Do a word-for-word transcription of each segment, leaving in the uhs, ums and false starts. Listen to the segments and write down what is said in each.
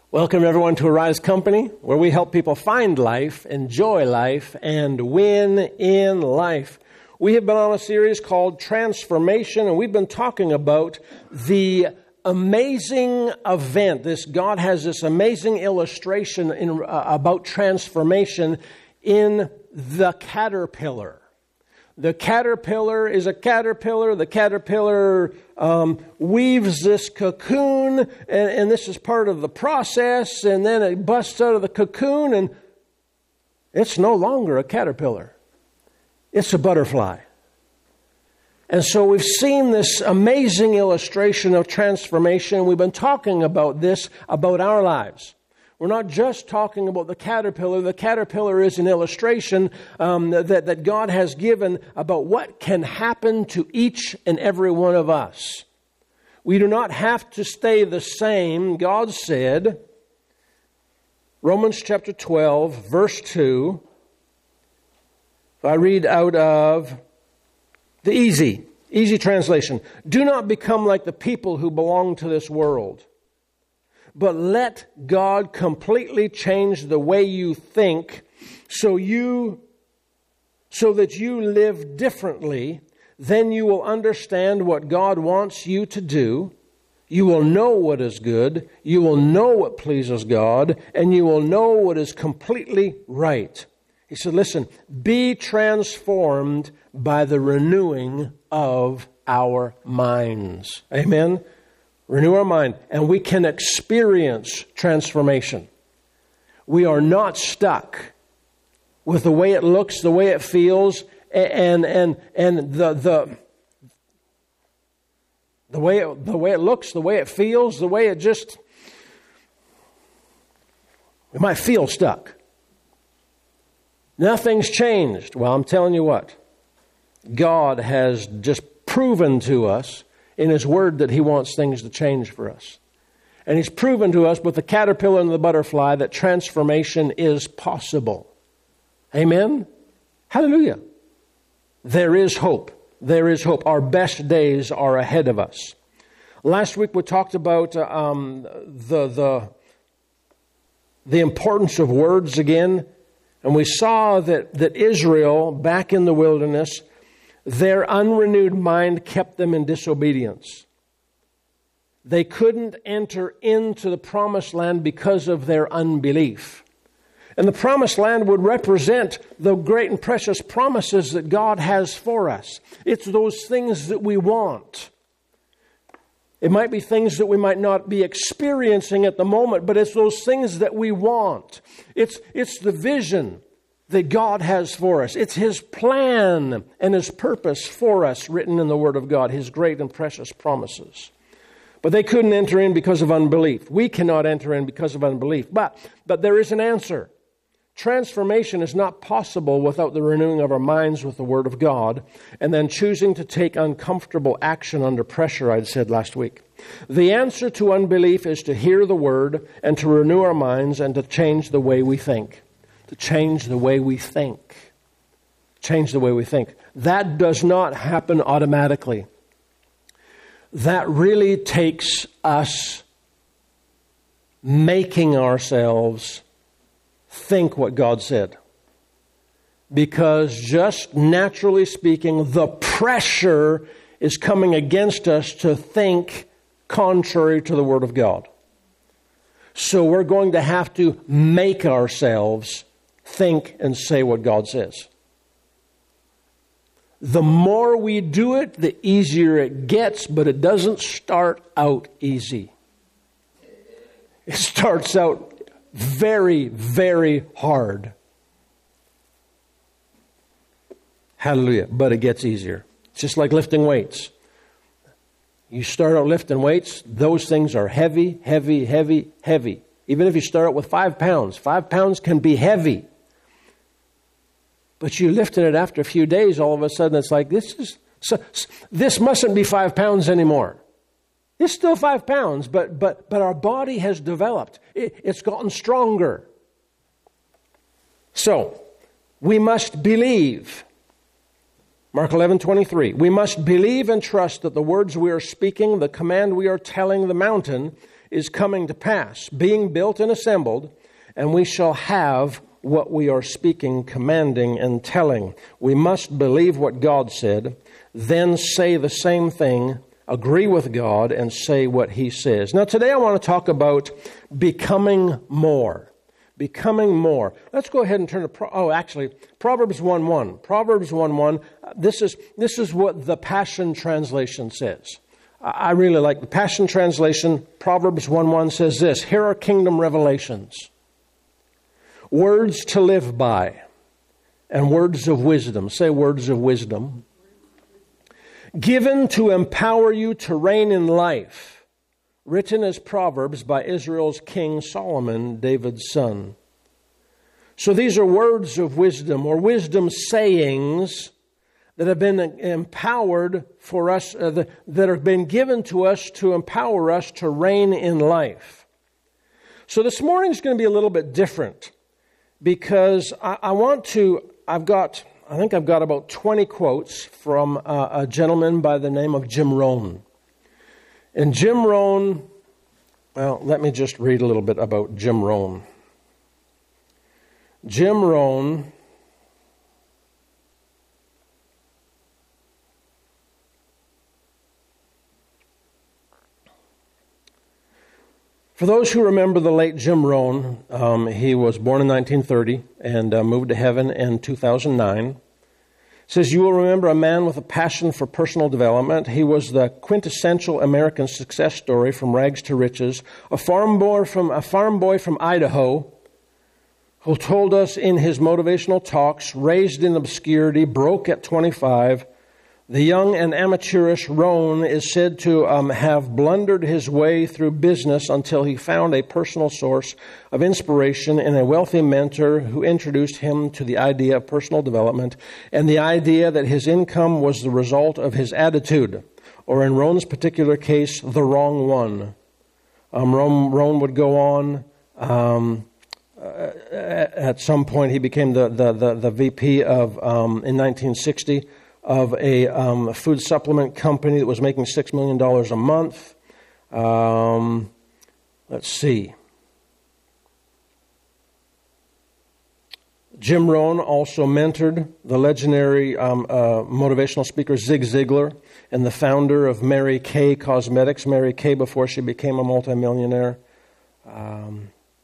Welcome everyone to Arise Company, where we help people find life, enjoy life, and win in life. We have been on a series called Transformation, and we've been talking about the amazing event. This God has this amazing illustration in, uh, about transformation in the caterpillar. The caterpillar is a caterpillar. The caterpillar um, weaves this cocoon, and, and this is part of the process, and then it busts out of the cocoon, and it's no longer a caterpillar. It's a butterfly. And so we've seen this amazing illustration of transformation. We've been talking about this, about our lives. We're not just talking about the caterpillar. The caterpillar is an illustration um, that, that God has given about what can happen to each and every one of us. We do not have to stay the same. God said, Romans chapter twelve, verse two, if I read out of the easy, easy translation, do not become like the people who belong to this world, but let God completely change the way you think so you, so that you live differently. Then you will understand what God wants you to do. You will know what is good. You will know what pleases God. And you will know what is completely right. He said, listen, be transformed by the renewing of our minds. Amen? Renew our mind, and we can experience transformation. We are not stuck with the way it looks, the way it feels, and and and the the the way it, the way it looks, the way it feels, the way it just. We might feel stuck. Nothing's changed. Well, I'm telling you what, God has just proven to us in His Word that He wants things to change for us. And He's proven to us with the caterpillar and the butterfly that transformation is possible. Amen? Hallelujah. There is hope. There is hope. Our best days are ahead of us. Last week we talked about um, the, the, the importance of words again. And we saw that, that Israel, back in the wilderness, their unrenewed mind kept them in disobedience. They couldn't enter into the promised land because of their unbelief. And the promised land would represent the great and precious promises that God has for us. It's those things that we want. It might be things that we might not be experiencing at the moment, but it's those things that we want. It's, it's the vision that God has for us. It's His plan and His purpose for us written in the Word of God, His great and precious promises. But they couldn't enter in because of unbelief. We cannot enter in because of unbelief. But, but there is an answer. Transformation is not possible without the renewing of our minds with the Word of God and then choosing to take uncomfortable action under pressure, I'd said last week. The answer to unbelief is to hear the Word and to renew our minds and to change the way we think. To change the way we think. Change the way we think. That does not happen automatically. That really takes us making ourselves think what God said. Because just naturally speaking, the pressure is coming against us to think contrary to the Word of God. So we're going to have to make ourselves think and say what God says. The more we do it, the easier it gets, but it doesn't start out easy. It starts out very, very hard. Hallelujah. But it gets easier. It's just like lifting weights. You start out lifting weights, those things are heavy, heavy, heavy, heavy. Even if you start out with five pounds, five pounds can be heavy. But you lifted it after a few days, all of a sudden it's like, this is so, this mustn't be five pounds anymore. It's still five pounds, but but but our body has developed. It, it's gotten stronger. So, we must believe. Mark eleven twenty-three. We must believe and trust that the words we are speaking, the command we are telling the mountain, is coming to pass, being built and assembled, and we shall have what we are speaking, commanding, and telling. We must believe what God said, then say the same thing, agree with God, and say what He says. Now, today I want to talk about becoming more. Becoming more. Let's go ahead and turn to, Pro- oh, actually, Proverbs one one. Proverbs one one, this is, this is what the Passion Translation says. I really like the Passion Translation. Proverbs one one says this: here are kingdom revelations, words to live by, and words of wisdom. Say words of wisdom. Given to empower you to reign in life. Written as Proverbs by Israel's King Solomon, David's son. So these are words of wisdom, or wisdom sayings that have been empowered for us, uh, the, that have been given to us to empower us to reign in life. So this morning is going to be a little bit different because I, I want to, I've got, I think I've got about twenty quotes from uh, a gentleman by the name of Jim Rohn. And Jim Rohn, well, let me just read a little bit about Jim Rohn. Jim Rohn For those who remember the late Jim Rohn, um, he was born in nineteen thirty and uh, moved to heaven in two thousand nine. Says, you will remember a man with a passion for personal development. He was the quintessential American success story from rags to riches. A farm boy from a farm boy from Idaho who told us in his motivational talks, raised in obscurity, broke at twenty-five. The young and amateurish Rohn is said to um, have blundered his way through business until he found a personal source of inspiration in a wealthy mentor who introduced him to the idea of personal development and the idea that his income was the result of his attitude, or in Rohn's particular case, the wrong one. Um, Rohn, Rohn would go on. Um, uh, at some point, he became the, the, the, the V P of, um, in nineteen sixty, of a um, food supplement company that was making six million dollars a month. Um, let's see. Jim Rohn also mentored the legendary um, uh, motivational speaker Zig Ziglar and the founder of Mary Kay Cosmetics, Mary Kay, before she became a multimillionaire. Um,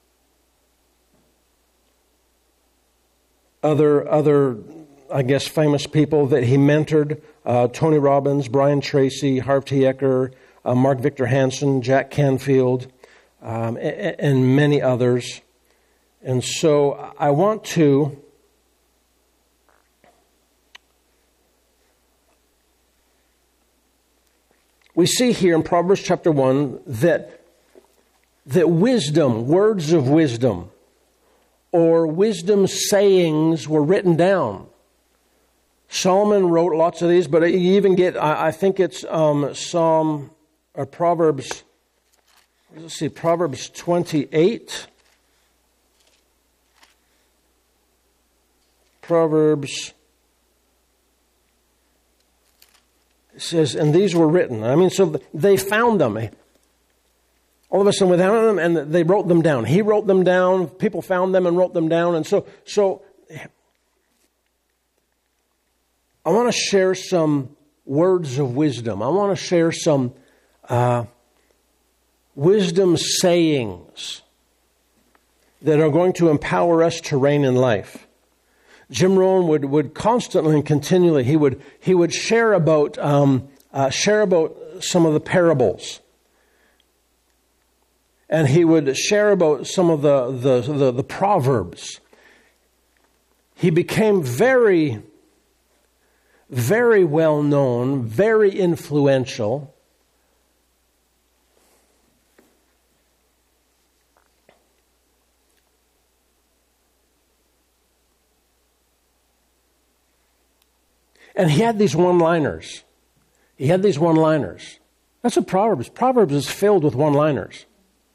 other other... I guess, famous people that he mentored, uh, Tony Robbins, Brian Tracy, Harv T. Eker, uh, Mark Victor Hansen, Jack Canfield, um, and, and many others. And so I want to we see here in Proverbs chapter one that that wisdom, words of wisdom, or wisdom sayings were written down. Solomon wrote lots of these, but you even get, I, I think it's um, Psalm, or Proverbs, let's see, Proverbs twenty-eight. Proverbs, it says, and these were written. I mean, so they found them. All of a sudden without them, and they wrote them down. He wrote them down, people found them and wrote them down, and so, so, I want to share some words of wisdom. I want to share some uh, wisdom sayings that are going to empower us to reign in life. Jim Rohn would, would constantly and continually, he would he would share about um, uh, share about some of the parables, and he would share about some of the the, the, the proverbs. He became very very well known, very influential. And he had these one-liners. He had these one-liners. That's what Proverbs. Proverbs is filled with one-liners.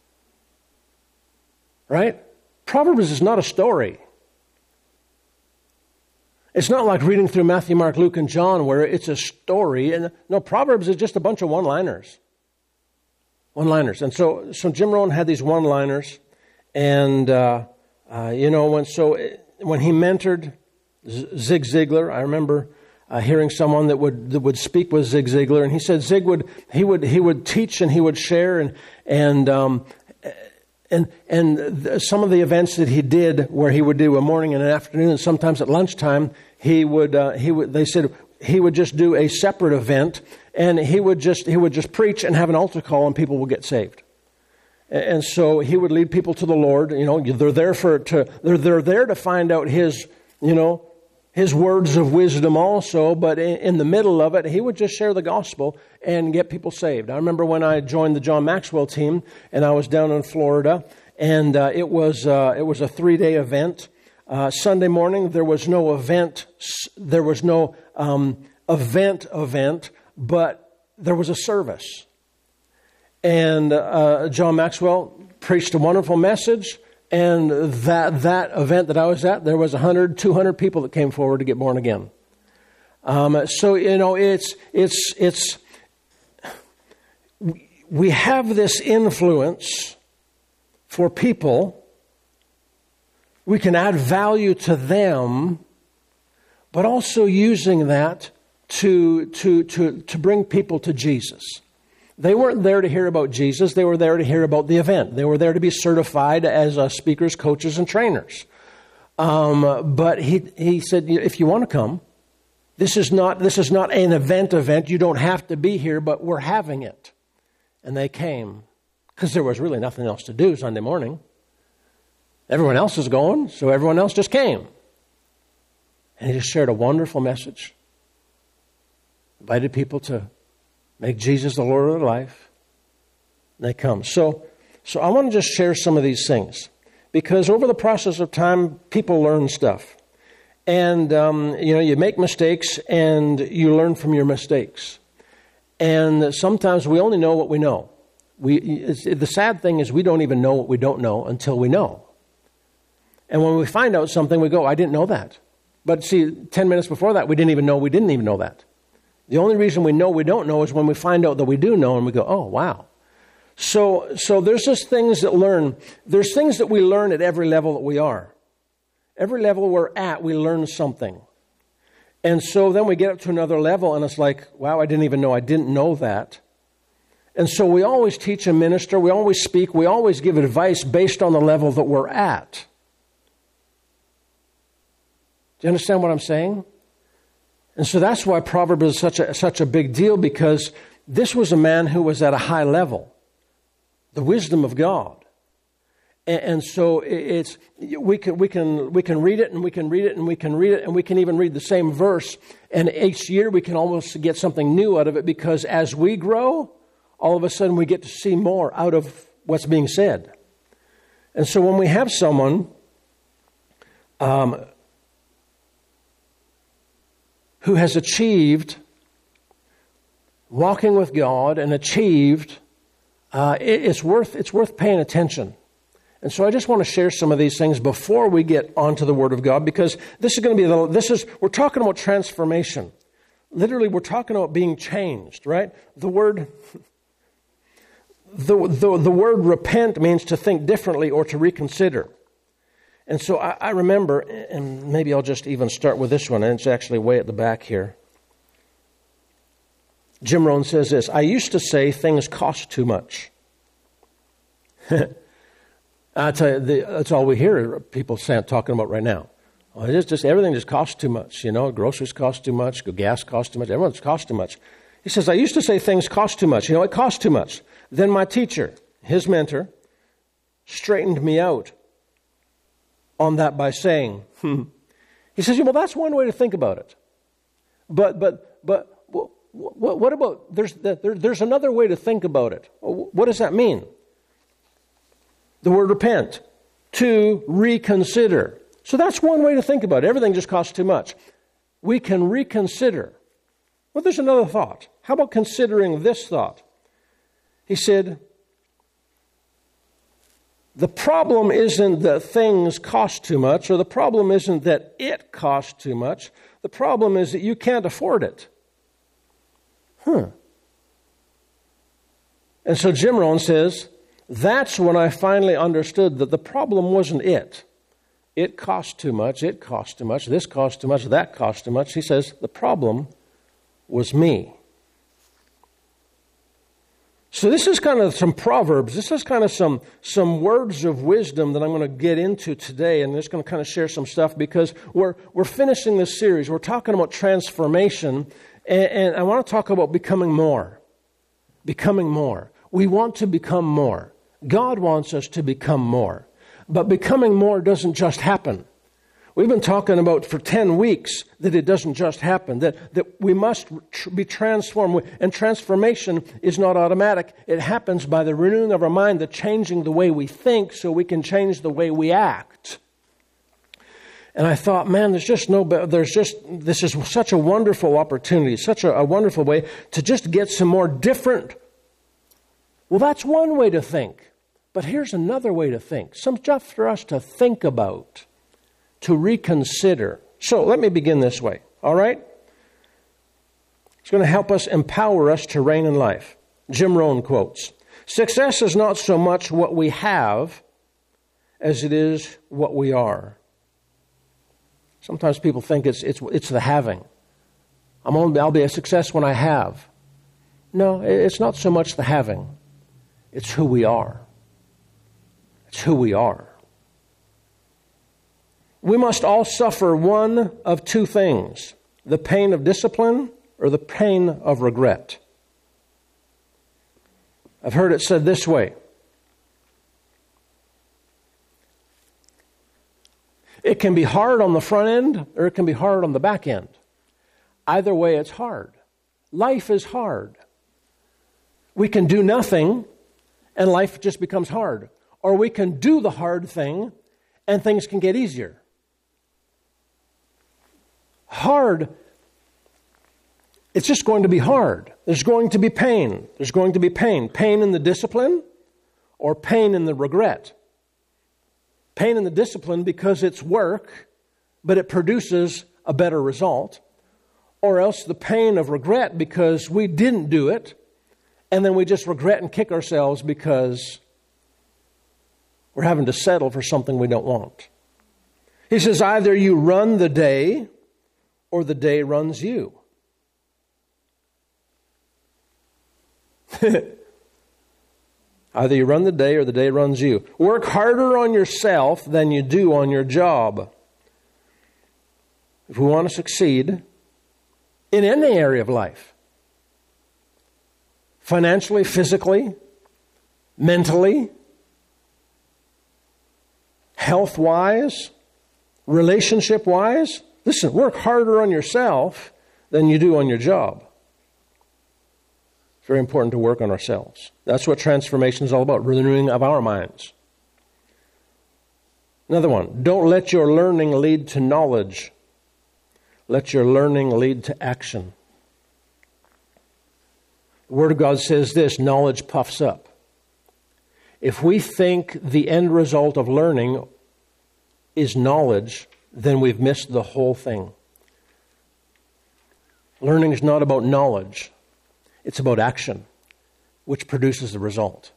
Right? Proverbs is not a story. It's not like reading through Matthew, Mark, Luke, and John where it's a story. And no, Proverbs is just a bunch of one-liners. One-liners. And so, so Jim Rohn had these one-liners, and uh, uh, you know, when so when he mentored Zig Ziglar, I remember uh, hearing someone that would that would speak with Zig Ziglar, and he said Zig would he would he would teach and he would share, and and um, and and th- some of the events that he did, where he would do a morning and an afternoon, and sometimes at lunchtime, he would uh, he would they said he would just do a separate event, and he would just he would just preach and have an altar call, and people would get saved. And so he would lead people to the Lord. You know, they're there for to they're they're there to find out his, you know, his words of wisdom also. But in, in the middle of it, he would just share the gospel and get people saved. I remember when I joined the John Maxwell team, and I was down in Florida, and uh, it was uh, it was a three day event. Uh, Sunday morning there was no event. There was no um, event event, but there was a service. And uh, John Maxwell preached a wonderful message, and that that event that I was at, there was one hundred, two hundred people that came forward to get born again. Um, so, you know, it's, it's, it's, we have this influence for people. We can add value to them, but also using that to, to, to, to bring people to Jesus. They weren't there to hear about Jesus. They were there to hear about the event. They were there to be certified as uh, speakers, coaches, and trainers. Um, but he he said, if you want to come, this is not this is not an event event. You don't have to be here, but we're having it. And they came because there was really nothing else to do Sunday morning. Everyone else was going, so everyone else just came. And he just shared a wonderful message. Invited people to make Jesus the Lord of their life. And they come. So, so I want to just share some of these things. Because over the process of time, people learn stuff. And, um, you know, you make mistakes and you learn from your mistakes. And sometimes we only know what we know. We, it's, the sad thing is we don't even know what we don't know until we know. And when we find out something, we go, I didn't know that. But see, ten minutes before that, we didn't even know we didn't even know that. The only reason we know we don't know is when we find out that we do know and we go, oh, wow. So so there's just things that learn. There's things that we learn at every level that we are. Every level we're at, we learn something. And so then we get up to another level and it's like, wow, I didn't even know I didn't know that. And so we always teach and minister. We always speak. We always give advice based on the level that we're at. Do you understand what I'm saying? And so that's why Proverbs is such a such a big deal, because this was a man who was at a high level, the wisdom of God, and, and so it's we can we can we can read it and we can read it and we can read it and we can even read the same verse, and each year we can almost get something new out of it, because as we grow, all of a sudden we get to see more out of what's being said. And so when we have someone um, who has achieved walking with God and achieved, uh, it, it's worth it's worth paying attention. And so I just want to share some of these things before we get onto the Word of God, because this is going to be the, this is we're talking about transformation. Literally, we're talking about being changed, right? The word the the, the word repent means to think differently or to reconsider. And so I, I remember, and maybe I'll just even start with this one, and it's actually way at the back here. Jim Rohn says this: I used to say things cost too much. I tell you, the, that's all we hear people saying, talking about right now. Oh, it's just everything just costs too much. You know, groceries cost too much, gas costs too much, everyone's cost too much. He says, I used to say things cost too much. You know, it costs too much. Then my teacher, his mentor, straightened me out on that by saying, hmm. He says, well, that's one way to think about it. But but but what, what about, there's there, there's another way to think about it. What does that mean? The word repent, to reconsider. So that's one way to think about it. Everything just costs too much. We can reconsider. Well, there's another thought. How about considering this thought? He said, the problem isn't that things cost too much, or the problem isn't that it costs too much. The problem is that you can't afford it. Huh. And so Jim Rohn says, that's when I finally understood that the problem wasn't it. It cost too much, it cost too much, this cost too much, that cost too much. He says, the problem was me. So this is kind of some proverbs. This is kind of some, some words of wisdom that I'm going to get into today, and I'm just going to kind of share some stuff because we're we're finishing this series. We're talking about transformation, and, and I want to talk about becoming more. Becoming more. We want to become more. God wants us to become more. But becoming more doesn't just happen. We've been talking about for ten weeks that it doesn't just happen, that, that we must tr- be transformed. And transformation is not automatic. It happens by the renewing of our mind, the changing the way we think so we can change the way we act. And I thought, man, there's just no, there's just, this is such a wonderful opportunity, such a, a wonderful way to just get some more different. Well, that's one way to think. But here's another way to think. Some stuff for us to think about, to reconsider. So let me begin this way, all right? It's going to help us, empower us to reign in life. Jim Rohn quotes, success is not so much what we have as it is what we are. Sometimes people think it's it's it's the having. I'm only, I'll be a success when I have. No, it's not so much the having. It's who we are. It's who we are. We must all suffer one of two things, the pain of discipline or the pain of regret. I've heard it said this way. It can be hard on the front end or it can be hard on the back end. Either way, it's hard. Life is hard. We can do nothing and life just becomes hard. Or we can do the hard thing and things can get easier. Hard, it's just going to be hard. There's going to be pain. There's going to be pain. Pain in the discipline or pain in the regret. Pain in the discipline because it's work, but it produces a better result. Or else the pain of regret because we didn't do it, and then we just regret and kick ourselves because we're having to settle for something we don't want. He says, either you run the day or the day runs you. Either you run the day or the day runs you. Work harder on yourself than you do on your job. If we want to succeed in any area of life, financially, physically, mentally, health-wise, relationship-wise, listen, work harder on yourself than you do on your job. It's very important to work on ourselves. That's what transformation is all about, renewing of our minds. Another one, don't let your learning lead to knowledge. Let your learning lead to action. The Word of God says this, knowledge puffs up. If we think the end result of learning is knowledge, then we've missed the whole thing. Learning is not about knowledge. It's about action, which produces the result.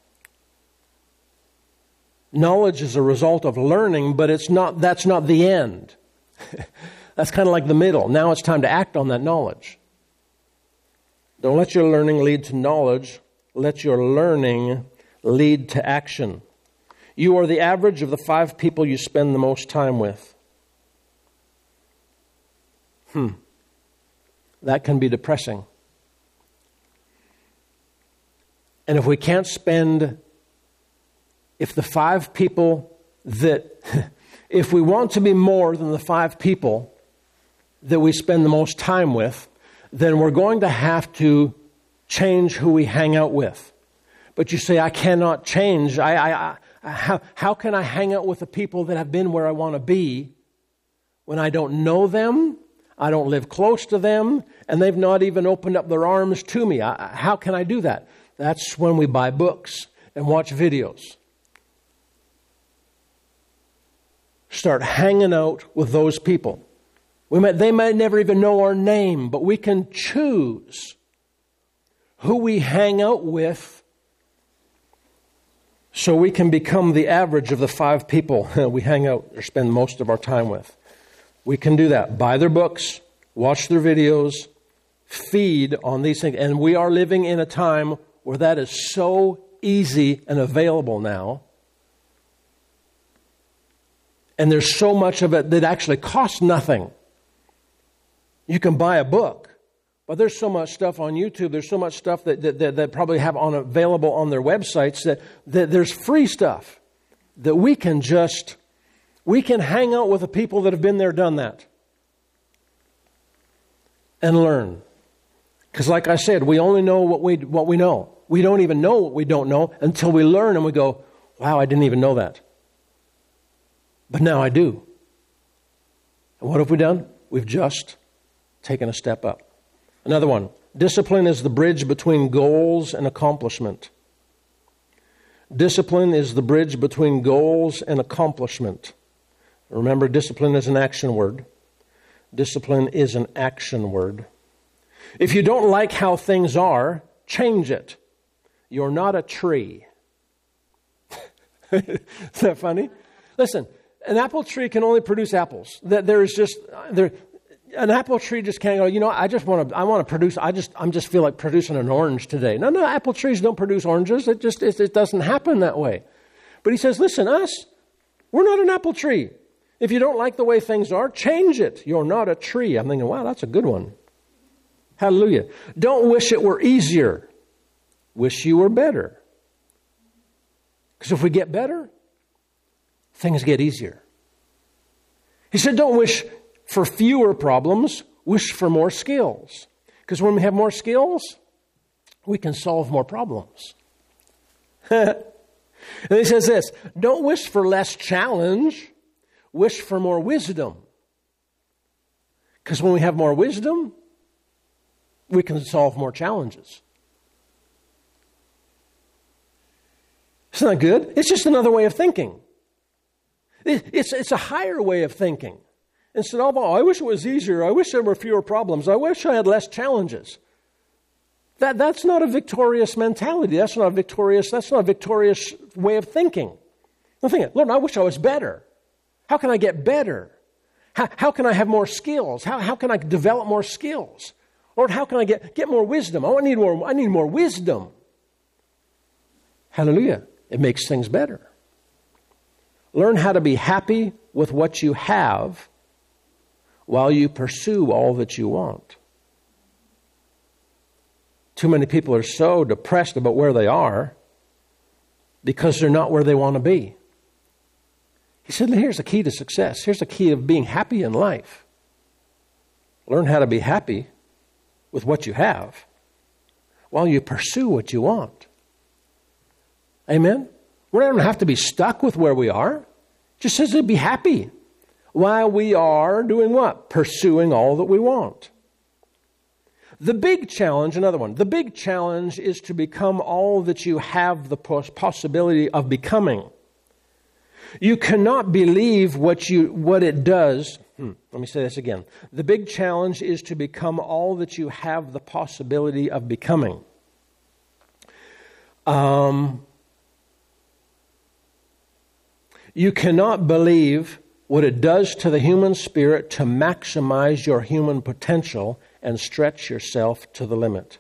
Knowledge is a result of learning, but it's not. That's not the end. That's kind of like the middle. Now it's time to act on that knowledge. Don't let your learning lead to knowledge. Let your learning lead to action. You are the average of the five people you spend the most time with. Hmm. That can be depressing. And if we can't spend, if the five people that, if we want to be more than the five people that we spend the most time with, then we're going to have to change who we hang out with. But you say, I cannot change. I, I, I, how, how can I hang out with the people that have been where I want to be when I don't know them, I don't live close to them, and they've not even opened up their arms to me? I, how can I do that? That's when we buy books and watch videos. Start hanging out with those people. We might, they might never even know our name, but we can choose who we hang out with so we can become the average of the five people we hang out or spend most of our time with. We can do that. Buy their books, watch their videos, feed on these things. And we are living in a time where that is so easy and available now. And there's so much of it that actually costs nothing. You can buy a book, but there's so much stuff on YouTube. There's so much stuff that that, that, that probably have on available on their websites that, that there's free stuff that we can just, we can hang out with the people that have been there, done that, and learn. Because like I said, we only know what we what we know. We don't even know what we don't know until we learn and we go, wow, I didn't even know that. But now I do. And what have we done? We've just taken a step up. Another one. Discipline is the bridge between goals and accomplishment. Discipline is the bridge between goals and accomplishment. Remember, discipline is an action word. Discipline is an action word. If you don't like how things are, change it. You're not a tree. Is that funny? Listen, an apple tree can only produce apples. There is just there. An apple tree just can't go, you know, I just want to, I want to produce, I just, I'm just feel like producing an orange today. No, no, apple trees don't produce oranges. It just, it, it doesn't happen that way. But he says, listen, us, we're not an apple tree. If you don't like the way things are, change it. You're not a tree. I'm thinking, wow, that's a good one. Hallelujah. Don't wish it were easier. Wish you were better. Because if we get better, things get easier. He said, don't wish for fewer problems, wish for more skills. Because when we have more skills, we can solve more problems. And he says this, don't wish for less challenge, wish for more wisdom. Because when we have more wisdom, we can solve more challenges. Isn't that good? It's just another way of thinking. It's, it's a higher way of thinking. Instead of, oh, I wish it was easier. I wish there were fewer problems. I wish I had less challenges. That, that's not a victorious mentality. That's not a victorious, that's not a victorious way of thinking. I'm thinking, Lord, I wish I was better. How can I get better? How, how can I have more skills? How, how can I develop more skills? Lord, how can I get, get more wisdom? I need more, I need more wisdom. Hallelujah. It makes things better. Learn how to be happy with what you have while you pursue all that you want. Too many people are so depressed about where they are because they're not where they want to be. He said, here's the key to success. Here's the key of being happy in life. Learn how to be happy with what you have while you pursue what you want. Amen? We don't have to be stuck with where we are. It just says to be happy while we are doing what? Pursuing all that we want. The big challenge, another one, the big challenge is to become all that you have the possibility of becoming. You cannot believe what you what it does. Hmm, let me say this again. The big challenge is to become all that you have the possibility of becoming. Um, you cannot believe what it does to the human spirit to maximize your human potential and stretch yourself to the limit.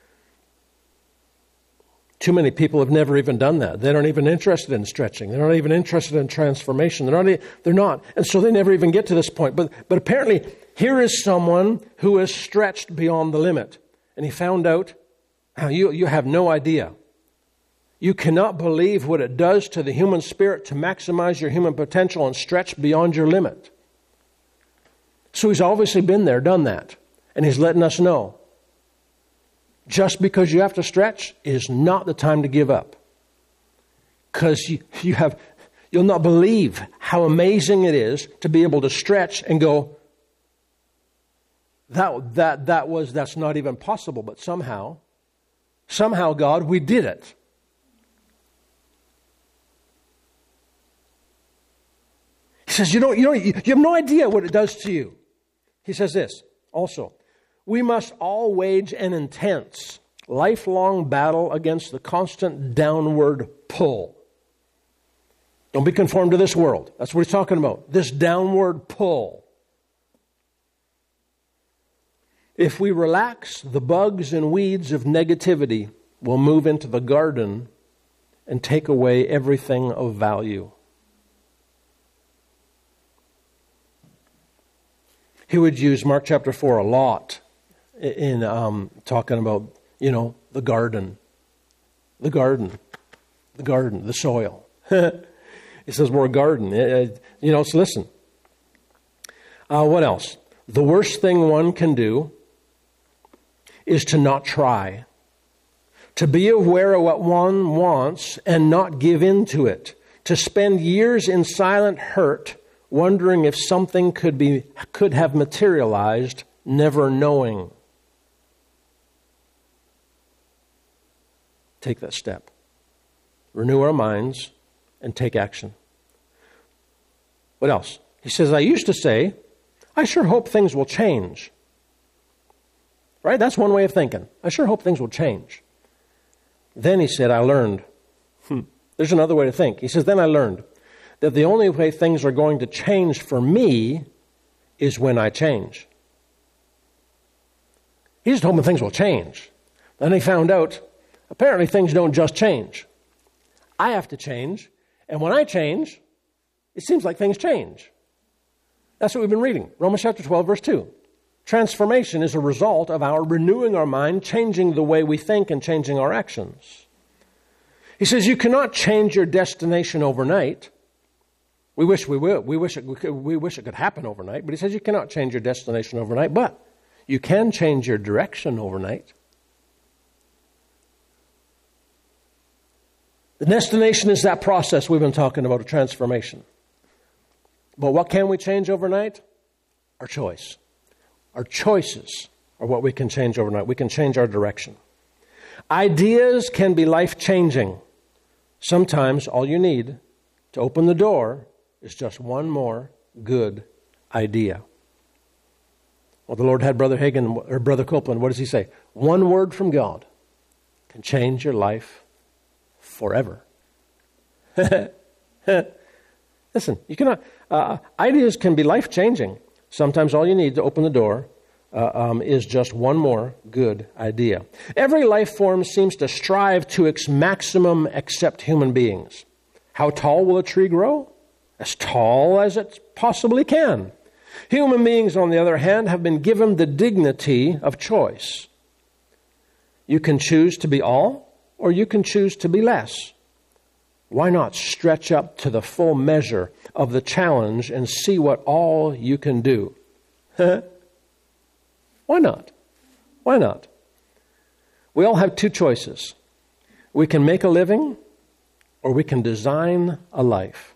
Too many people have never even done that. They aren't even interested in stretching. They're not even interested in transformation. They're not. They're not. And so they never even get to this point. But, but apparently, here is someone who is stretched beyond the limit. And he found out, oh, you, you have no idea. You cannot believe what it does to the human spirit to maximize your human potential and stretch beyond your limit. So he's obviously been there, done that. And he's letting us know. Just because you have to stretch is not the time to give up. Because you, you have, you'll not believe how amazing it is to be able to stretch and go, that, that, that was, that's not even possible, but somehow, somehow, God, we did it. He says, you don't, you don't, you have no idea what it does to you. He says this also. We must all wage an intense, lifelong battle against the constant downward pull. Don't be conformed to this world. That's what he's talking about. This downward pull. If we relax, the bugs and weeds of negativity will move into the garden and take away everything of value. He would use Mark chapter four a lot in um, talking about, you know, the garden. The garden. The garden, the soil. He says we're a garden. Uh, you know, so listen. Uh, what else? The worst thing one can do is to not try. To be aware of what one wants and not give in to it. To spend years in silent hurt, wondering if something could be could have materialized, never knowing. Take that step. Renew our minds and take action. What else? He says, I used to say, I sure hope things will change. Right? That's one way of thinking. I sure hope things will change. Then he said, I learned. Hmm. There's another way to think. He says, then I learned that the only way things are going to change for me is when I change. He's just hoping things will change. Then he found out, apparently things don't just change. I have to change. And when I change, it seems like things change. That's what we've been reading. Romans chapter twelve, verse two. Transformation is a result of our renewing our mind, changing the way we think, and changing our actions. He says you cannot change your destination overnight. We wish we would. We wish it, we, could, we wish it could happen overnight. But he says you cannot change your destination overnight. But you can change your direction overnight. The destination is that process we've been talking about, a transformation. But what can we change overnight? Our choice. Our choices are what we can change overnight. We can change our direction. Ideas can be life-changing. Sometimes all you need to open the door is just one more good idea. Well, the Lord had Brother Hagin, or Brother Copeland, what does he say? One word from God can change your life forever. Listen, you cannot. Uh, ideas can be life-changing. Sometimes all you need to open the door uh, um, is just one more good idea. Every life form seems to strive to its maximum except human beings. How tall will a tree grow? As tall as it possibly can. Human beings, on the other hand, have been given the dignity of choice. You can choose to be all, or you can choose to be less. Why not stretch up to the full measure of the challenge and see what all you can do? Why not? Why not? We all have two choices. We can make a living, or we can design a life.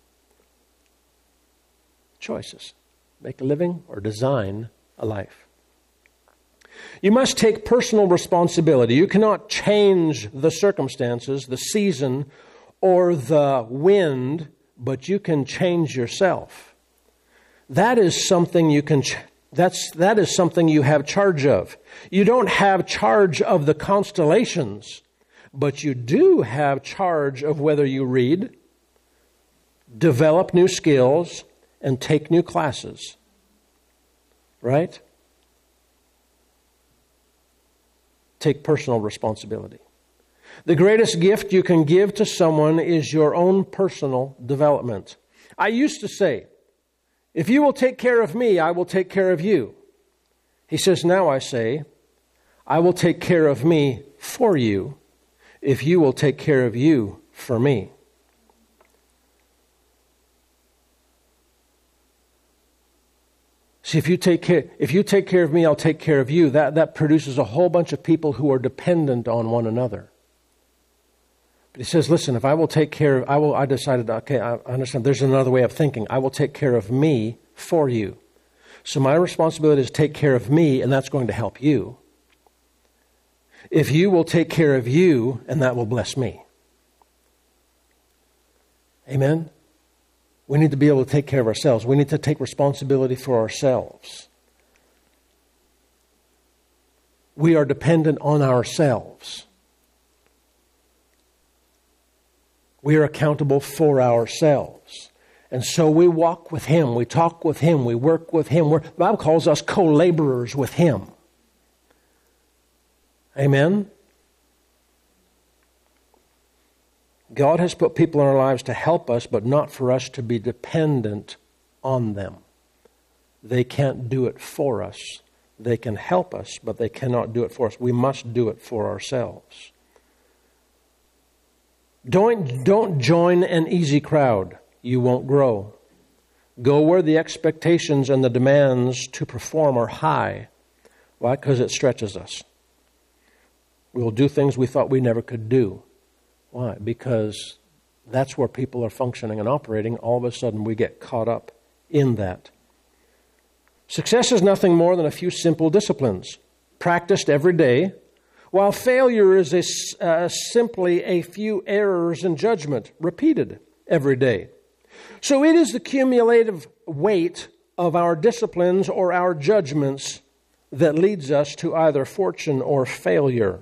Choices. Make a living or design a life. You must take personal responsibility. You cannot change the circumstances, the season, or the wind, but you can change yourself. That is something you can ch- that's that is something you have charge of. You don't have charge of the constellations, but you do have charge of whether you read, develop new skills, and take new classes. Right? Take personal responsibility. The greatest gift you can give to someone is your own personal development. I used to say, if you will take care of me, I will take care of you. He says, now I say, I will take care of me for you if you will take care of you for me. See, if you take care, if you take care of me, I'll take care of you. That, that produces a whole bunch of people who are dependent on one another. But he says, listen, if I will take care of, I will, I decided, okay, I understand, there's another way of thinking. I will take care of me for you. So my responsibility is to take care of me, and that's going to help you. If you will take care of you, and that will bless me. Amen? We need to be able to take care of ourselves. We need to take responsibility for ourselves. We are dependent on ourselves. We are accountable for ourselves. And so we walk with Him, we talk with Him, we work with Him. We're, the Bible calls us co-laborers with Him. Amen? God has put people in our lives to help us, but not for us to be dependent on them. They can't do it for us. They can help us, but they cannot do it for us. We must do it for ourselves. Don't, don't join an easy crowd. You won't grow. Go where the expectations and the demands to perform are high. Why? Because it stretches us. We will do things we thought we never could do. Why? Because that's where people are functioning and operating. All of a sudden we get caught up in that. Success is nothing more than a few simple disciplines, practiced every day, while failure is a, uh, simply a few errors in judgment, repeated every day. So it is the cumulative weight of our disciplines or our judgments that leads us to either fortune or failure.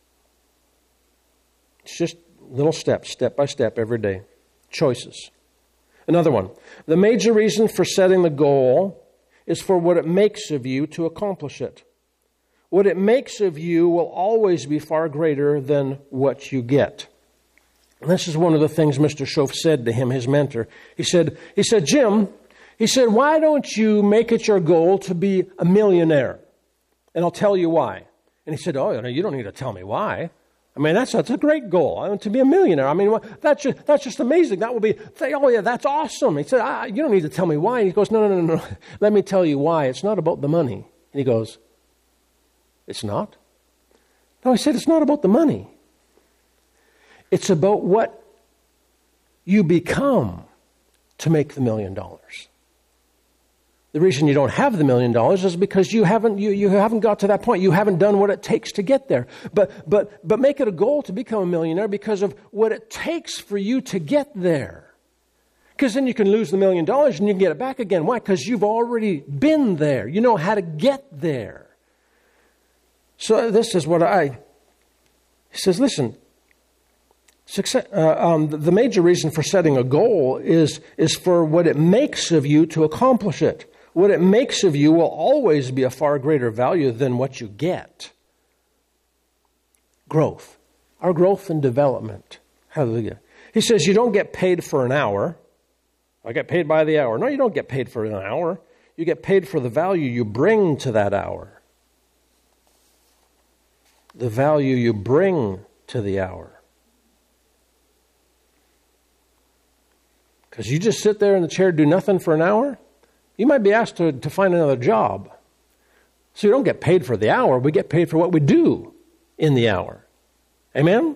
It's just little steps, step by step, every day. Choices. Another one. The major reason for setting the goal is for what it makes of you to accomplish it. What it makes of you will always be far greater than what you get. And this is one of the things Mister Schoaf said to him, his mentor. He said, he said, Jim, he said, why don't you make it your goal to be a millionaire? And I'll tell you why. And he said, oh, you don't need to tell me why. I mean, that's, that's a great goal, I mean, to be a millionaire. I mean, well, that's just, that's just amazing. That will be, oh yeah, that's awesome. He said, ah, you don't need to tell me why. And he goes, no, no, no, no, let me tell you why. It's not about the money. And he goes, it's not? No, he said, it's not about the money. It's about what you become to make the million dollars. The reason you don't have the million dollars is because you haven't you, you haven't got to that point. You haven't done what it takes to get there. But but but make it a goal to become a millionaire because of what it takes for you to get there. Because then you can lose the million dollars and you can get it back again. Why? Because you've already been there. You know how to get there. So this is what I... He says, listen, success, uh, um, the major reason for setting a goal is, is for what it makes of you to accomplish it. What it makes of you will always be a far greater value than what you get. Growth. Our growth and development. Hallelujah. He says you don't get paid for an hour. I get paid by the hour. No, you don't get paid for an hour. You get paid for the value you bring to that hour. The value you bring to the hour. Because you just sit there in the chair, do nothing for an hour, you might be asked to, to find another job. So you don't get paid for the hour. We get paid for what we do in the hour. Amen?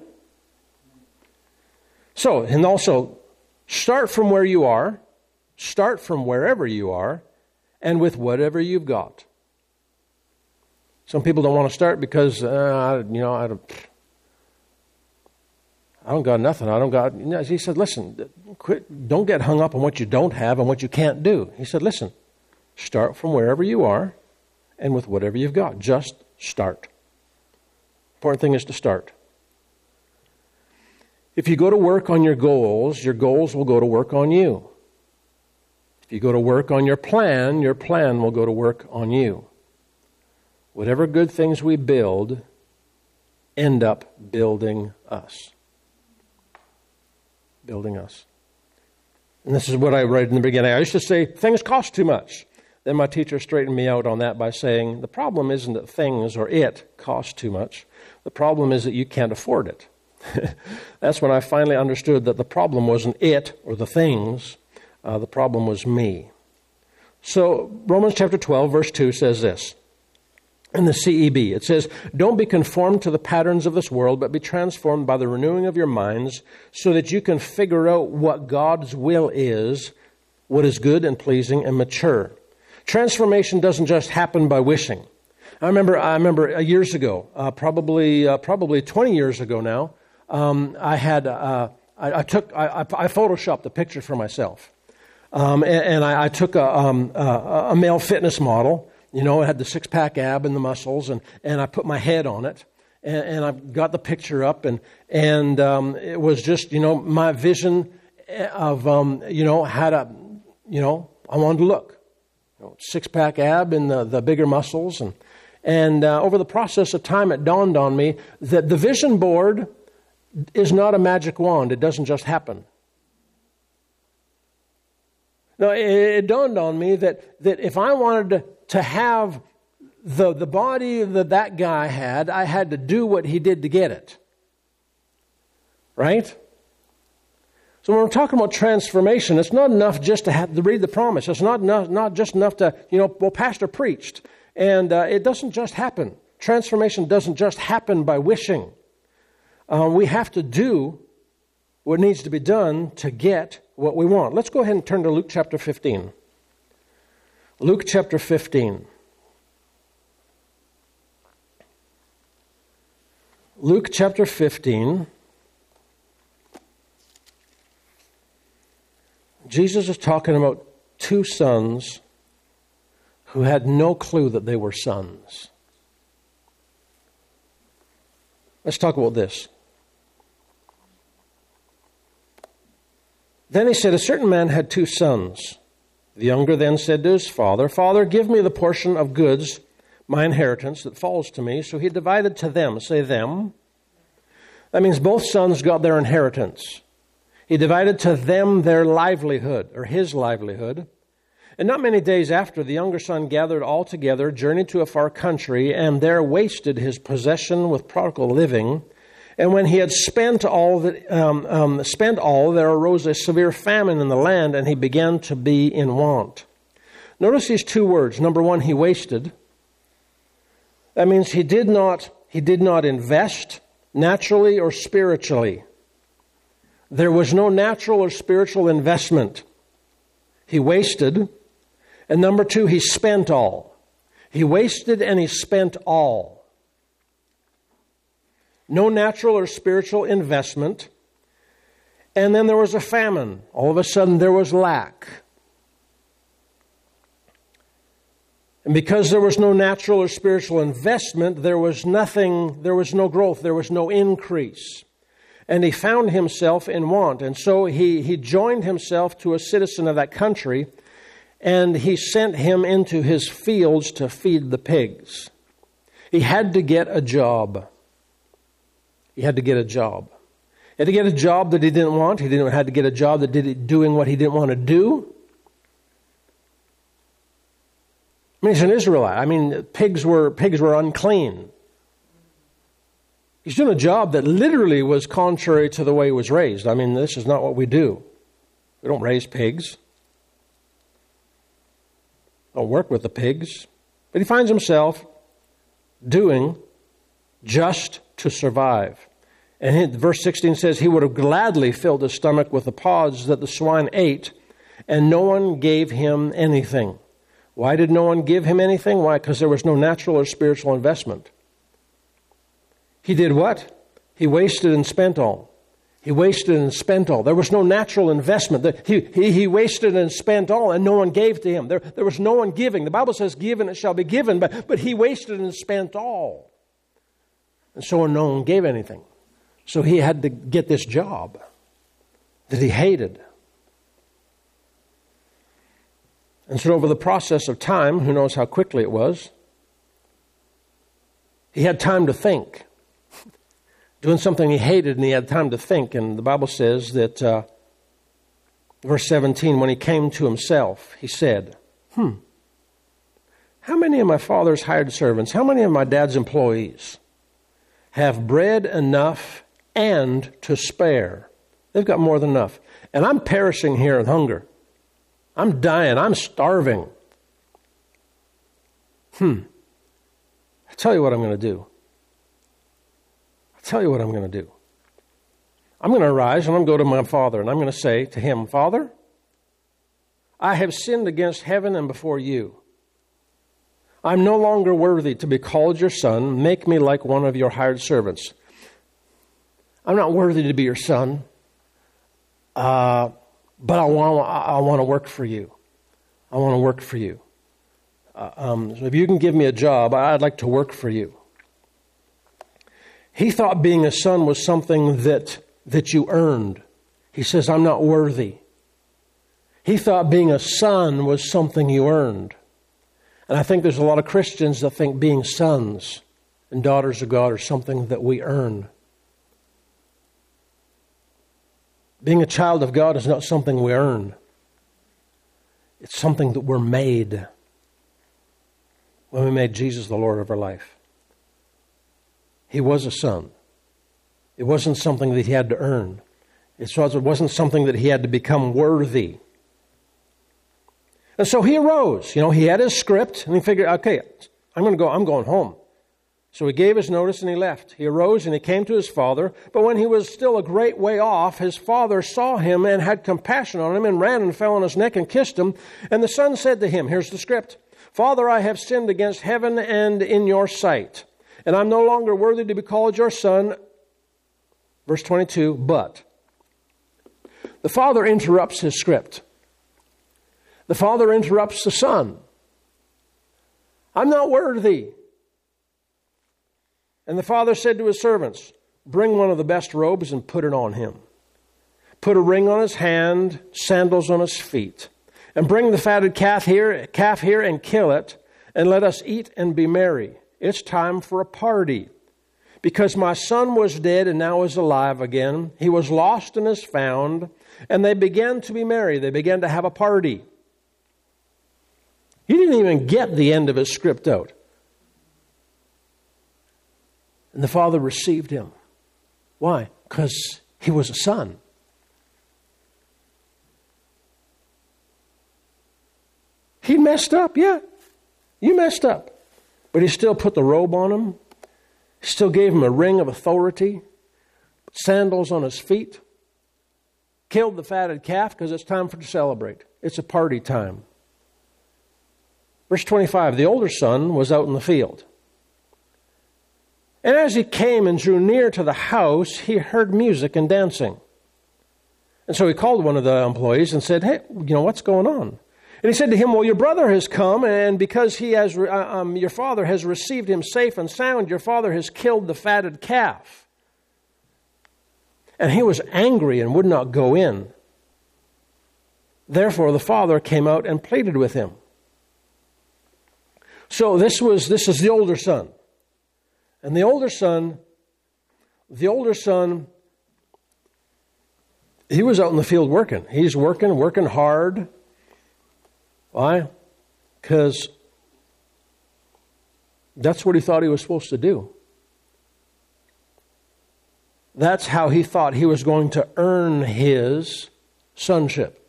So, and also, start from where you are. Start from wherever you are. And with whatever you've got. Some people don't want to start because, uh, you know, I don't, I don't got nothing. I don't got... You know, he said, listen, quit, don't get hung up on what you don't have and what you can't do. He said, listen, start from wherever you are and with whatever you've got. Just start. Important thing is to start. If you go to work on your goals, your goals will go to work on you. If you go to work on your plan, your plan will go to work on you. Whatever good things we build end up building us. Building us. And this is what I read in the beginning. I used to say, things cost too much. Then my teacher straightened me out on that by saying, the problem isn't that things or it cost too much. The problem is that you can't afford it. That's when I finally understood that the problem wasn't it or the things. Uh, the problem was me. So Romans chapter twelve, verse two says this. In the C E B, it says, don't be conformed to the patterns of this world, but be transformed by the renewing of your minds so that you can figure out what God's will is, what is good and pleasing and mature. Transformation doesn't just happen by wishing. I remember I remember years ago, uh, probably uh, probably twenty years ago now, um, I had uh, I, I took I, I photoshopped a picture for myself. Um, and, and I, I took a, um, a, a male fitness model. You know, it had the six-pack ab and the muscles, and, and I put my head on it. and, and I've got the picture up, and and um, it was just, you know, my vision of, um, you know, had a, you know, I wanted to look, you know, six-pack ab and the, the bigger muscles, and and uh, over the process of time, it dawned on me that the vision board is not a magic wand. It doesn't just happen. Now, it, it dawned on me that, that if I wanted to, to have the, the body that that guy had, I had to do what he did to get it. Right? So when we're talking about transformation, it's not enough just to have to read the promise. It's not enough, not just enough to, you know, well, pastor preached. And uh, it doesn't just happen. Transformation doesn't just happen by wishing. Uh, we have to do what needs to be done to get what we want. Let's go ahead and turn to Luke chapter fifteen. Luke chapter fifteen. Luke chapter fifteen. Jesus is talking about two sons who had no clue that they were sons. Let's talk about this. Then he said, a certain man had two sons. The younger then said to his father, Father, give me the portion of goods, my inheritance that falls to me. So he divided to them. Say them. That means both sons got their inheritance. He divided to them their livelihood, or his livelihood. And not many days after, the younger son gathered all together, journeyed to a far country, and there wasted his possession with prodigal living. And when he had spent all, that, um, um, spent all, there arose a severe famine in the land, and he began to be in want. Notice these two words. Number one, he wasted. That means he did not, he did not invest naturally or spiritually. There was no natural or spiritual investment. He wasted. And number two, he spent all. He wasted and he spent all. No natural or spiritual investment. And then there was a famine. All of a sudden there was lack. And because there was no natural or spiritual investment, there was nothing, there was no growth, there was no increase. And he found himself in want. And so he, he joined himself to a citizen of that country, and he sent him into his fields to feed the pigs. He had to get a job. He had to get a job. He had to get a job that he didn't want. He didn't had to get a job that did it doing what he didn't want to do. I mean, he's an Israelite. I mean, pigs were pigs were unclean. He's doing a job that literally was contrary to the way he was raised. I mean, this is not what we do. We don't raise pigs. Don't work with the pigs. But he finds himself doing just to survive. And verse sixteen says, he would have gladly filled his stomach with the pods that the swine ate, and no one gave him anything. Why did no one give him anything? Why? Because there was no natural or spiritual investment. He did what? He wasted and spent all. He wasted and spent all. There was no natural investment. He, he, he wasted and spent all, and no one gave to him. There, there was no one giving. The Bible says, give and it shall be given, but, but he wasted and spent all. And so no one gave anything. So he had to get this job that he hated. And so over the process of time, who knows how quickly it was, he had time to think. Doing something he hated, and he had time to think. And the Bible says that, uh, verse seventeen, when he came to himself, he said, hmm, how many of my father's hired servants, how many of my dad's employees have bread enough and to spare? They've got more than enough. And I'm perishing here with hunger. I'm dying. I'm starving. Hmm. I'll tell you what I'm going to do. I'll tell you what I'm going to do. I'm going to arise and I'm going to go to my father, and I'm going to say to him, Father, I have sinned against heaven and before you. I'm no longer worthy to be called your son. Make me like one of your hired servants. I'm not worthy to be your son, uh, but I want, I want to work for you. I want to work for you. Uh, um, so if you can give me a job, I'd like to work for you. He thought being a son was something that, that you earned. He says, I'm not worthy. He thought being a son was something you earned. And I think there's a lot of Christians that think being sons and daughters of God are something that we earn. Being a child of God is not something we earn. It's something that we're made when we made Jesus the Lord of our life. He was a son. It wasn't something that he had to earn. It wasn't something that he had to become worthy. And so he arose. You know, he had his script, and he figured, okay, I'm going to go, I'm going home. So he gave his notice and he left. He arose and he came to his father. But when he was still a great way off, his father saw him and had compassion on him and ran and fell on his neck and kissed him. And the son said to him, here's the script, Father, I have sinned against heaven and in your sight, and I'm no longer worthy to be called your son. Verse twenty-two, but the father interrupts his script. The father interrupts the son. I'm not worthy. And the father said to his servants, bring one of the best robes and put it on him. Put a ring on his hand, sandals on his feet. And bring the fatted calf here, calf here and kill it, and let us eat and be merry. It's time for a party. Because my son was dead and now is alive again. He was lost and is found. And they began to be merry. They began to have a party. He didn't even get the end of his script out. And the father received him. Why? Because he was a son. He messed up, yeah. You messed up. But he still put the robe on him. He still gave him a ring of authority. Sandals on his feet. Killed the fatted calf because it's time for to celebrate. It's a party time. Verse twenty-five, the older son was out in the field. And as he came and drew near to the house, he heard music and dancing. And so he called one of the employees and said, hey, you know, what's going on? And he said to him, well, your brother has come, and because he has, um, your father has received him safe and sound, your father has killed the fatted calf. And he was angry and would not go in. Therefore, the father came out and pleaded with him. So this was this is the older son. And the older son, the older son, he was out in the field working. He's working, working hard. Why? Because that's what he thought he was supposed to do. That's how he thought he was going to earn his sonship.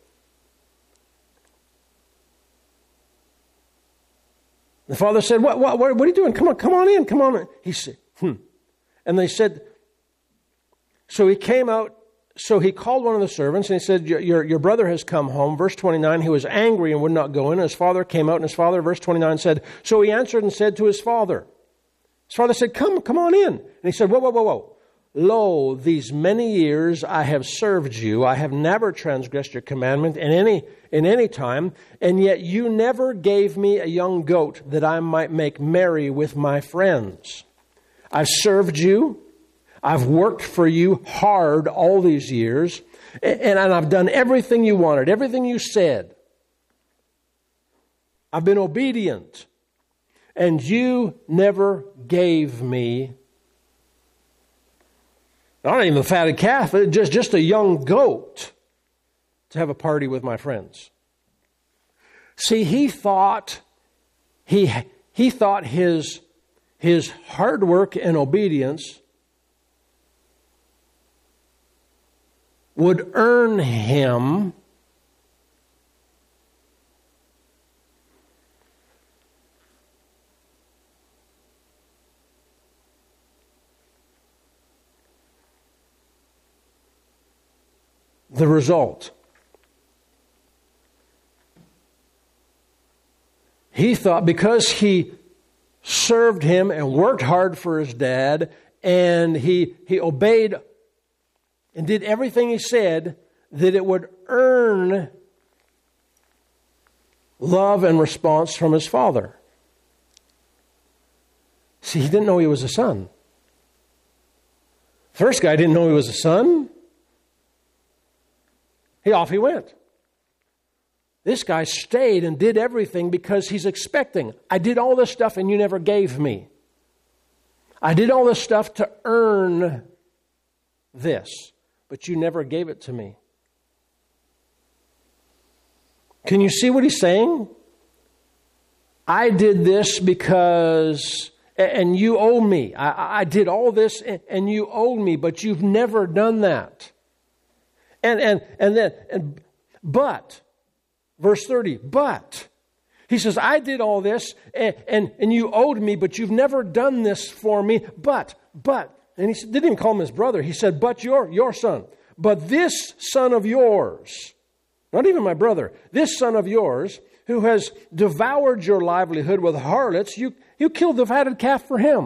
The father said, what, what, what are you doing? Come on, come on in, come on in. He said, hmm. And they said, so he came out, so he called one of the servants and he said, your, your, your brother has come home. Verse twenty-nine, he was angry and would not go in. His father came out and his father, verse twenty-nine, said, so he answered and said to his father, his father said, come, come on in. And he said, whoa, whoa, whoa, whoa. Lo, these many years I have served you. I have never transgressed your commandment in any in any time, and yet you never gave me a young goat that I might make merry with my friends. I've served you. I've worked for you hard all these years, and, and I've done everything you wanted, everything you said. I've been obedient, and you never gave me not even a fatted calf, but just, just a young goat to have a party with my friends. See, he thought he he thought his his hard work and obedience would earn him the result. He thought because he served him and worked hard for his dad and he, he obeyed and did everything he said, that it would earn love and response from his father. See, he didn't know he was a son. First guy didn't know he was a son. He off he went. This guy stayed and did everything because he's expecting. I did all this stuff and you never gave me. I did all this stuff to earn this, but you never gave it to me. Can you see what he's saying? I did this because, and you owe me. I, I did all this and you owe me, but you've never done that. And and and then, and, but, verse thirty, but, he says, I did all this and, and, and you owed me, but you've never done this for me. But, but, and he didn't even call him his brother. He said, but your, your son, but this son of yours, not even my brother, this son of yours who has devoured your livelihood with harlots, you, you killed the fatted calf for him.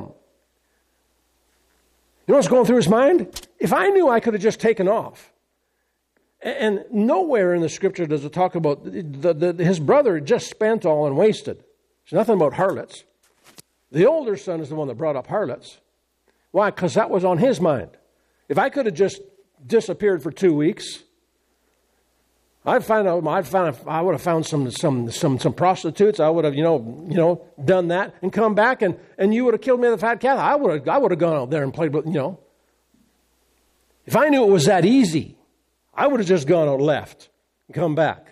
You know what's going through his mind? If I knew I could have just taken off. And nowhere in the scripture does it talk about the, the, his brother just spent all and wasted. There's nothing about harlots. The older son is the one that brought up harlots. Why? Because that was on his mind. If I could have just disappeared for two weeks, I'd find out. I'd find. I would have found some some some some prostitutes. I would have, you know, you know, done that and come back, and, and you would have killed me with a fat calf. I would have. I would have gone out there and played with, you know. If I knew it was that easy, I would have just gone out left and come back.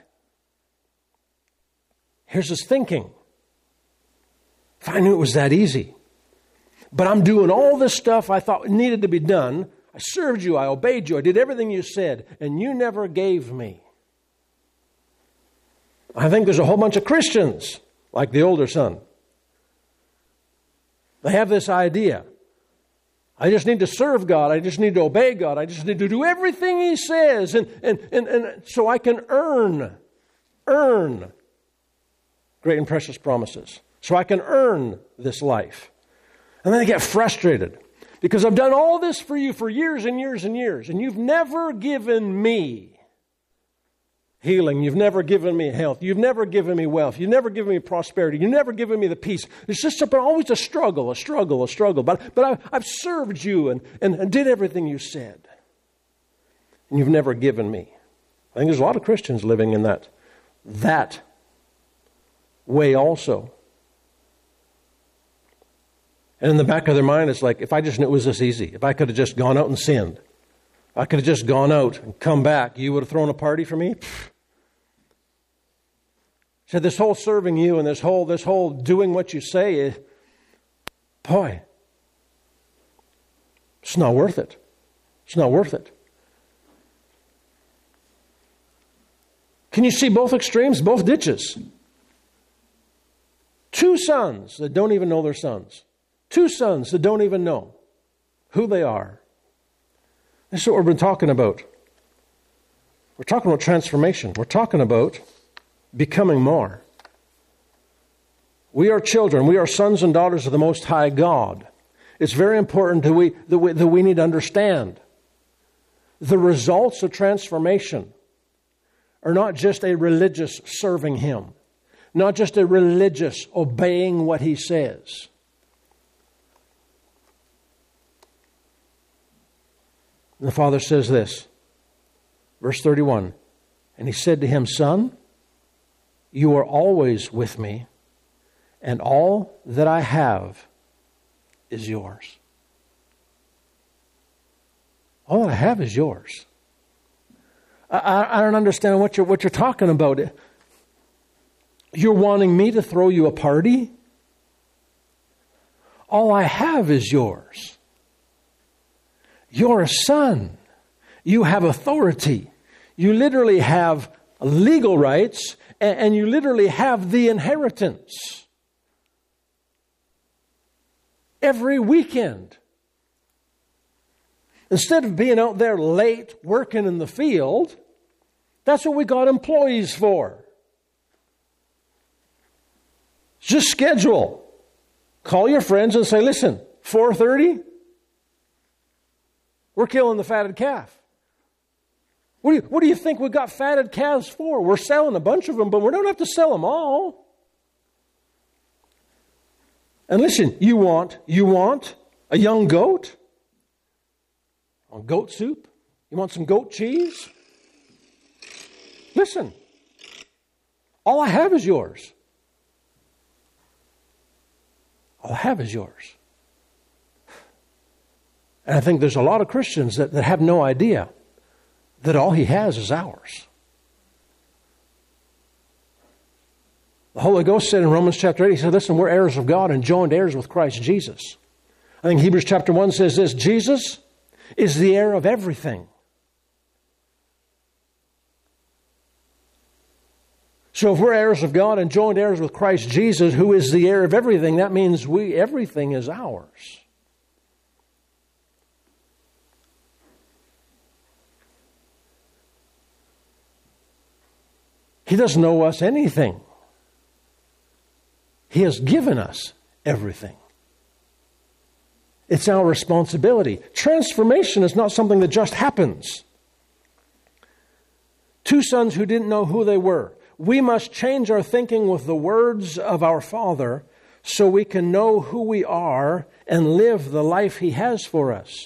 Here's his thinking. If I knew it was that easy, but I'm doing all this stuff I thought needed to be done. I served you. I obeyed you. I did everything you said, and you never gave me. I think there's a whole bunch of Christians, like the older son. They have this idea. I just need to serve God. I just need to obey God. I just need to do everything He says. And, and, and, and so I can earn, earn great and precious promises. So I can earn this life. And then I get frustrated because I've done all this for you for years and years and years. And you've never given me healing. You've never given me health. You've never given me wealth. You've never given me prosperity. You've never given me the peace. It's just a, always a struggle, a struggle, a struggle. But, but I, I've served you and, and, and did everything you said. And you've never given me. I think there's a lot of Christians living in that, that way also. And in the back of their mind, it's like, if I just knew it was this easy, if I could have just gone out and sinned, I could have just gone out and come back, you would have thrown a party for me? Said, this whole serving you and this whole this whole doing what you say, boy, it's not worth it. It's not worth it. Can you see both extremes, both ditches? Two sons that don't even know their sons. Two sons that don't even know who they are. This is what we've been talking about. We're talking about transformation. We're talking about becoming more. We are children. We are sons and daughters of the Most High God. It's very important that we, that we, that we need to understand the results of transformation are not just a religious serving Him, not just a religious obeying what He says. And the Father says this, verse thirty-one, and He said to him, Son, you are always with me, and all that I have is yours. All that I have is yours. I, I, I don't understand what you're, what you're talking about. You're wanting me to throw you a party? All I have is yours. You're a son. You have authority. You literally have legal rights, and, and you literally have the inheritance. Every weekend, instead of being out there late working in the field, that's what we got employees for. Just schedule. Call your friends and say, listen, four thirty, we're killing the fatted calf. What do, you, what do you think we got fatted calves for? We're selling a bunch of them, but we don't have to sell them all. And listen, you want, you want a young goat? Want goat soup? You want some goat cheese? Listen, all I have is yours. All I have is yours. And I think there's a lot of Christians that, that have no idea that all he has is ours. The Holy Ghost said in Romans chapter eight, he said, listen, we're heirs of God and joint heirs with Christ Jesus. I think Hebrews chapter one says this, Jesus is the heir of everything. So if we're heirs of God and joint heirs with Christ Jesus, who is the heir of everything, that means we everything is ours. He doesn't owe us anything. He has given us everything. It's our responsibility. Transformation is not something that just happens. Two sons who didn't know who they were. We must change our thinking with the words of our Father so we can know who we are and live the life He has for us.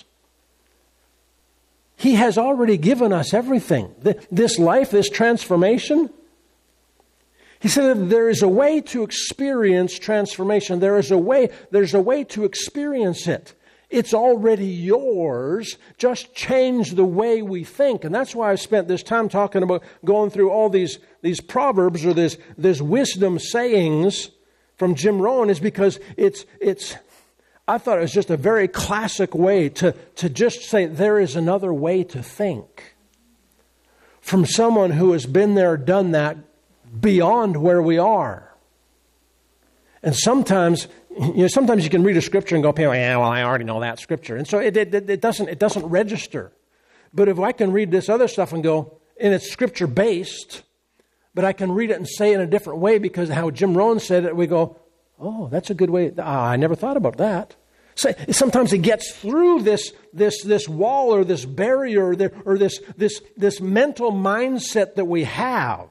He has already given us everything. This life, this transformation. He said that there is a way to experience transformation. There is a way, there's a way to experience it. It's already yours. Just change the way we think. And that's why I spent this time talking about going through all these, these proverbs or this, this wisdom sayings from Jim Rohn, is because it's, it's, I thought it was just a very classic way to, to just say there is another way to think. From someone who has been there, done that, beyond where we are. And sometimes, you know, sometimes you can read a scripture and go, yeah, well, I already know that scripture. And so it, it, it doesn't it doesn't register. But if I can read this other stuff and go, and it's scripture based, but I can read it and say it in a different way because how Jim Rohn said it, we go, oh, that's a good way. Ah, I never thought about that. So sometimes it gets through this this this wall or this barrier or, the, or this this this mental mindset that we have.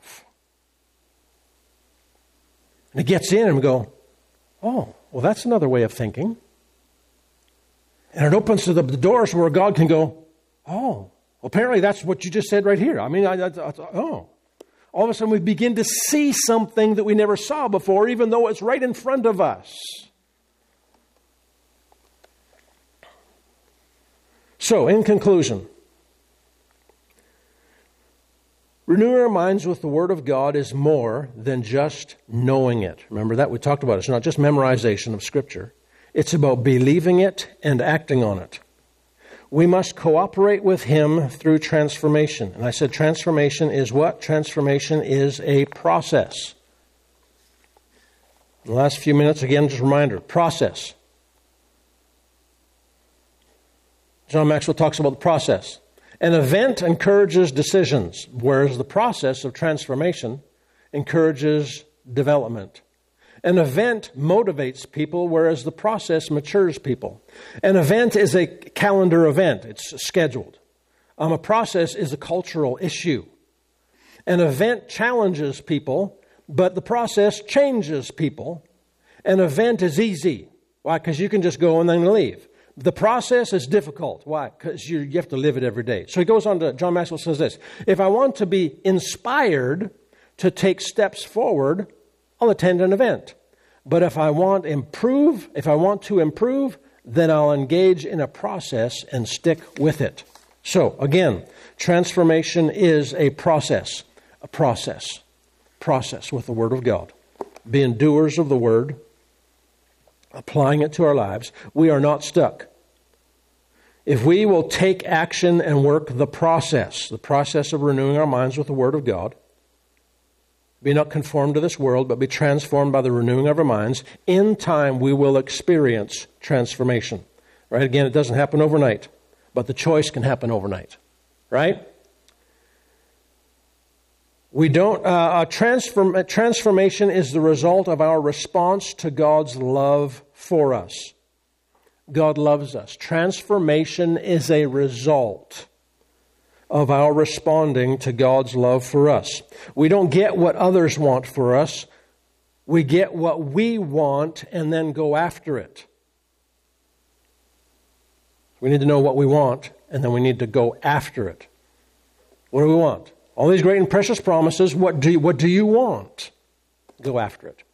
And it gets in and we go, oh, well, that's another way of thinking. And it opens to the, the doors where God can go, oh, well, apparently that's what you just said right here. I mean, I, I, I, oh. All of a sudden we begin to see something that we never saw before, even though it's right in front of us. So, in conclusion, renewing our minds with the Word of God is more than just knowing it. Remember that? We talked about it. It's not just memorization of Scripture. It's about believing it and acting on it. We must cooperate with Him through transformation. And I said transformation is what? Transformation is a process. In the last few minutes, again, just a reminder, process. John Maxwell talks about the process. An event encourages decisions, whereas the process of transformation encourages development. An event motivates people, whereas the process matures people. An event is a calendar event. It's scheduled. Um, a process is a cultural issue. An event challenges people, but the process changes people. An event is easy. Why? Because you can just go and then leave. The process is difficult. Why? Because you, you have to live it every day. So he goes on to, John Maxwell says this, if I want to be inspired to take steps forward, I'll attend an event. But if I want improve, if I want to improve, then I'll engage in a process and stick with it. So again, transformation is a process, a process, process with the Word of God. Being doers of the Word, applying it to our lives, we are not stuck. If we will take action and work the process, the process of renewing our minds with the Word of God, be not conformed to this world, but be transformed by the renewing of our minds, in time we will experience transformation. Right? Again, it doesn't happen overnight, but the choice can happen overnight. Right? We don't, uh, a transform, a transformation is the result of our response to God's love for us. God loves us. Transformation is a result of our responding to God's love for us. We don't get what others want for us. We get what we want and then go after it. We need to know what we want and then we need to go after it. What do we want? All these great and precious promises, what do you, what do you want? Go after it.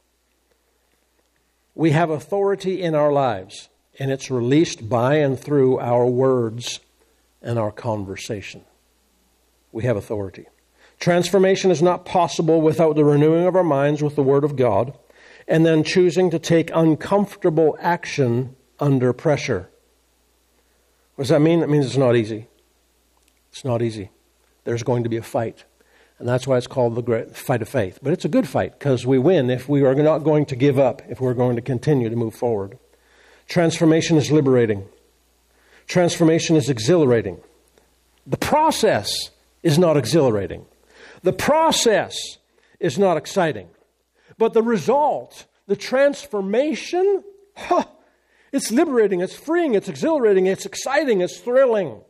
We have authority in our lives, and it's released by and through our words and our conversation. We have authority. Transformation is not possible without the renewing of our minds with the Word of God, and then choosing to take uncomfortable action under pressure. What does that mean? That means it's not easy. It's not easy. There's going to be a fight. And that's why it's called the great fight of faith. But it's a good fight because we win if we are not going to give up, if we're going to continue to move forward. Transformation is liberating. Transformation is exhilarating. The process is not exhilarating. The process is not exciting. But the result, the transformation, huh, it's liberating, it's freeing, it's exhilarating, it's exciting, it's thrilling.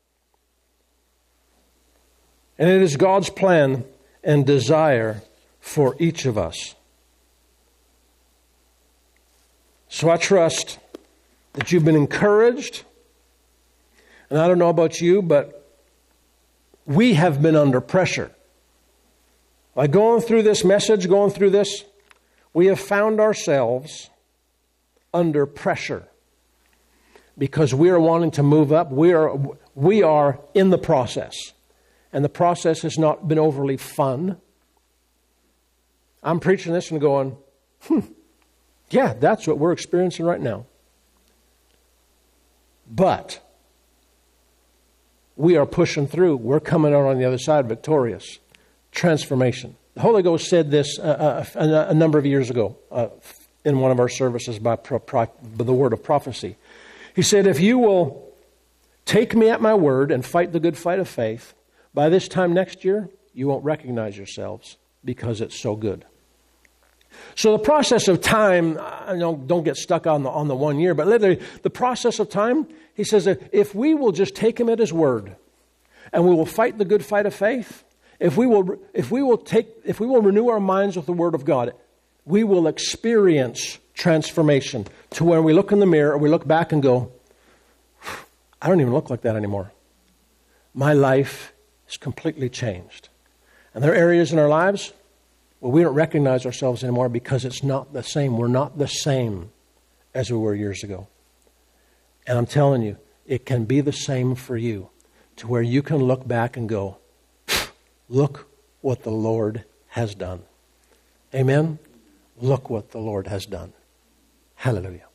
And it is God's plan and desire for each of us. So I trust that you've been encouraged. And I don't know about you, but we have been under pressure. By going through this message, going through this, we have found ourselves under pressure. Because we are wanting to move up. We are, we are in the process. And the process has not been overly fun. I'm preaching this and going, hmm, yeah, that's what we're experiencing right now. But we are pushing through. We're coming out on the other side victorious. Transformation. The Holy Ghost said this uh, a, a number of years ago uh, in one of our services by, pro, pro, by the word of prophecy. He said, if you will take me at my word and fight the good fight of faith, by this time next year, you won't recognize yourselves because it's so good. So the process of time, I don't, don't get stuck on the, on the one year, but literally the process of time, he says that if we will just take him at his word and we will fight the good fight of faith, if we will, if we will take, if we will renew our minds with the word of God, we will experience transformation to where we look in the mirror, we look back and go, I don't even look like that anymore. My life is completely changed. And there are areas in our lives where we don't recognize ourselves anymore because it's not the same. We're not the same as we were years ago. And I'm telling you, it can be the same for you to where you can look back and go, look what the Lord has done. Amen? Look what the Lord has done. Hallelujah.